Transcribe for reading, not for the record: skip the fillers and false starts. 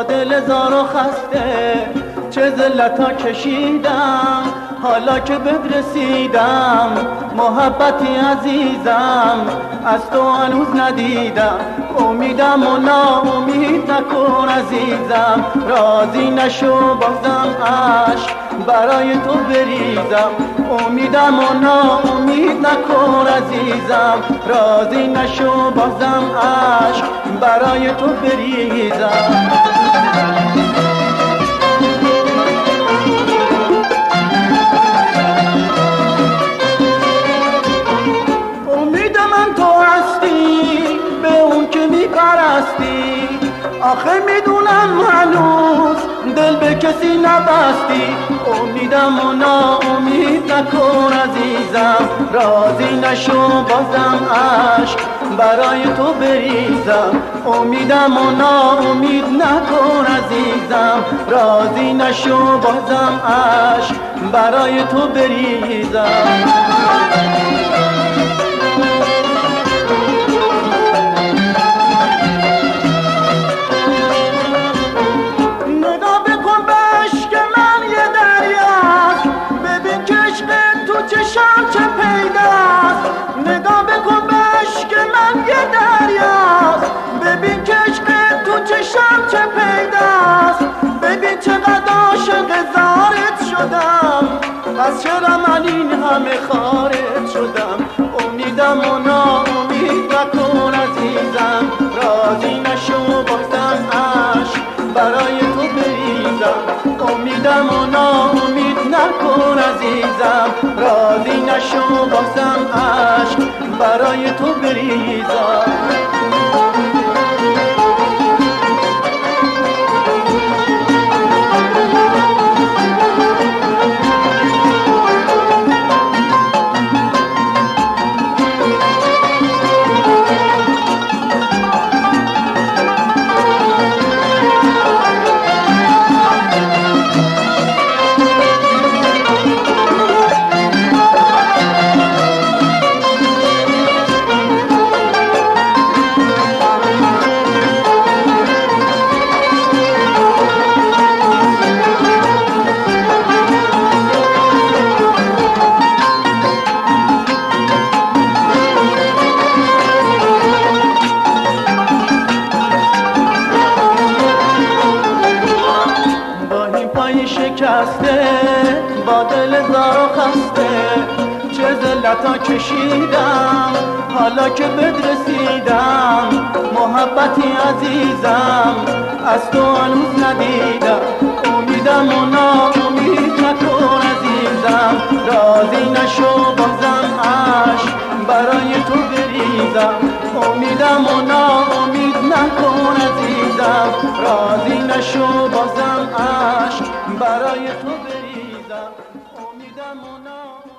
با دل زار و خسته چه ذلتا کشیدم، حالا که بهت رسیدم محبتی عزیزم از تو هنوز ندیدم. امیدم و ناامید نکن عزیزم، راضی نشو بازم عشق برای تو بریزم. امیدم و ناامید نکن عزیزم، راضی نشو بازم عشق برای تو بریزم. آخه میدونم هنوز دل به کسی نبستی. امیدم و ناامید نکن عزیزم، راضی نشو بازم عشق برای تو بریزم. امیدم و ناامید نکن عزیزم، راضی نشو بازم عشق برای تو بریزم. چشم چه پیداست، نگاه بکن به عشق من یه دریاست. ببین که عشق تو چشم چه پیداست، ببین چقدر عاشق زارت شدم. از چرا من این همه خارت شدم. امیدم و ناامید نکن عزیزم، راضی نشو بازم عشق برای تو بریزم. امیدم و ناامید نکن عزیزم، راضی نشو بازم عشق برای تو بریزم. شکسته با دل زار و خسته چه ذلتا کشیدم، حالا که بهت رسیدم محبتی عزیزم از تو هنوز ندیدم. امیدم و ناامید نکن عزیزم، راضی نشو بازم عشق برای تو بریزم. امیدم و ناامید نکن عزیزم، راضی نشو بازم عشق برای تو بریزم. امیدم و